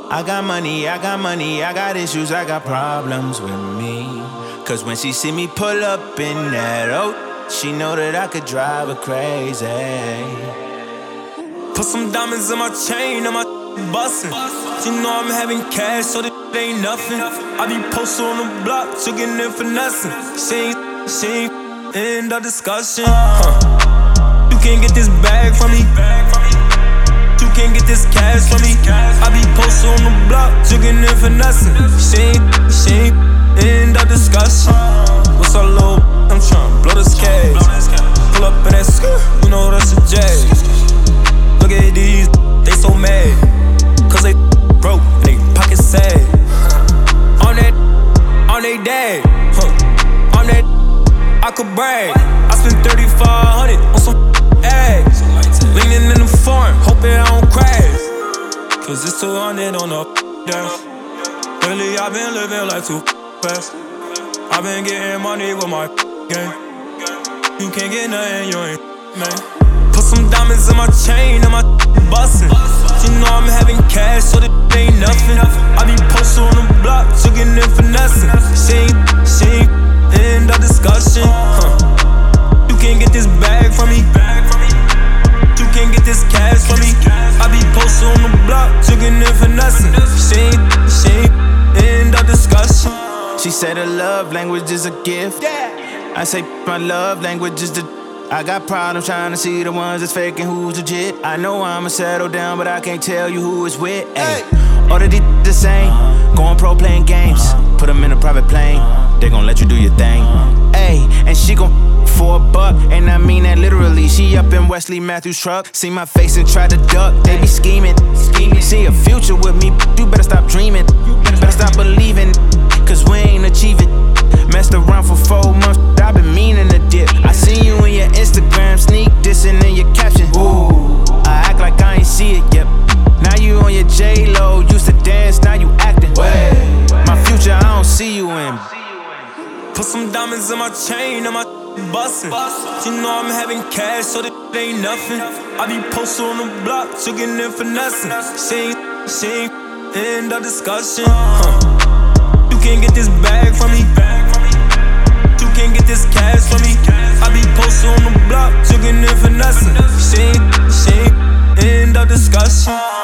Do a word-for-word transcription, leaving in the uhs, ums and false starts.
I got money, I got money, I got issues, I got problems with me. Cause when she see me pull up in that oh, she know that I could drive her crazy. Put some diamonds in my chain, and my bustin'. She know I'm having cash, so this ain't nothing. I be posted on the block, chicken and finessing. She ain't, she ain't in the discussion. Huh. You can't get this bag from me. You can't get this cash from me. I be posted on the block, chicken and finessing. She ain't, she ain't in the discussion. What's up, little? I'm tryna blow this cage. Pull up in that skirt, you know that's a J. Look at these, they so mad. Cause they broke and they pockets sad. On that, on they dad, huh. On that, I could brag. I spent thirty-five hundred on some eggs. Leaning in the foreign, hoping I don't crash. Cause it's two hundred on the dash. Lately I've been living like too fast. I've been getting money with my gang. You can't get nothing, you ain't, man. Put some diamonds in my chain and my bustin'. You know I'm having cash, so this ain't nothing. I be posted on the block, chicken and finessing. She ain't, she ain't in the discussion. Huh. You can't get this bag from me. You can't get this cash from me. I be posted on the block, chicken and finessing. She ain't, she ain't in the discussion. She said her love language is a gift. I say my love language is the. I got problems trying to see the ones that's fake and who's legit. I know I'ma settle down, but I can't tell you who it's with. Ay. All of these the same. Going pro playing games. Put them in a private plane. They gon' let you do your thing. Ay, and she gon' for a buck, and I mean that literally. She up in Wesley Matthews' truck. See my face and try to duck. They be scheming. See a future with me. You better stop dreaming. Better stop believing. Cause we ain't achieving. Messed around for four months, I've been meaning to dip. I see you in your Instagram, sneak dissing in your caption. Ooh, I act like I ain't see it yet. Now you on your J-Lo, used to dance, now you acting. Way. My future, I don't see you in. Put some diamonds in my chain and my bustin'. You know I'm having cash, so this ain't nothing. I be posted on the block, chicken and finessing. She ain't, she ain't in the discussion. Huh. You can't get this bag from me. You can't get this cash from me. I be posted on the block, chicken and finessing. She ain't, she ain't in the discussion.